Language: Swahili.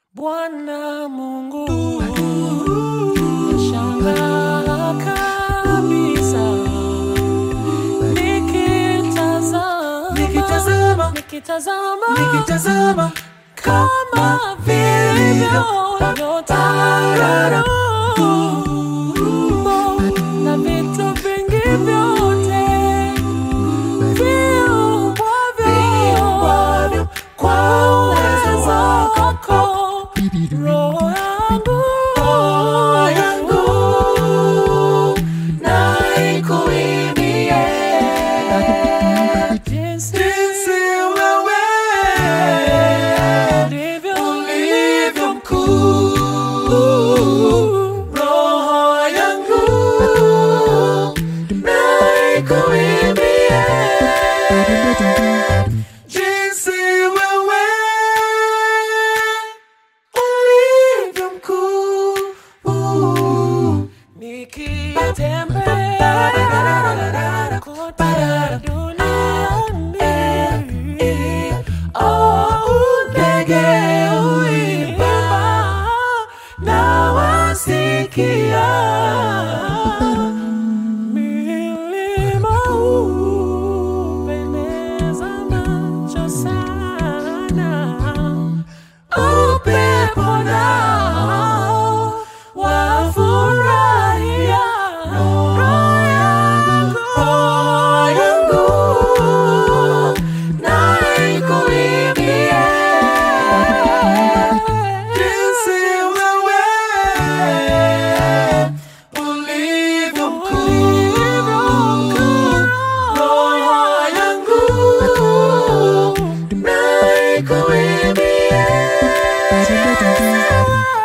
Bwana Mungu nashangaa kabisa nikitazama kama vilivyo nyota na vitu vingi vyote viumbwavyo kwa uwezo wako. Roho yangu na ikuimbie jinsi wewe ulivyo mkuu. Roho yangu na ikuimbie jinsi wewe ulivyo mkuu. Nikitembea kote duniani, ndege huimba na wasikia. Milima hupendeza macho sana, upepo nao wafurahia. Roho yangu na ikuimbie jinsi wewe ulivyo mkuu. Roho yangu na ikuimbie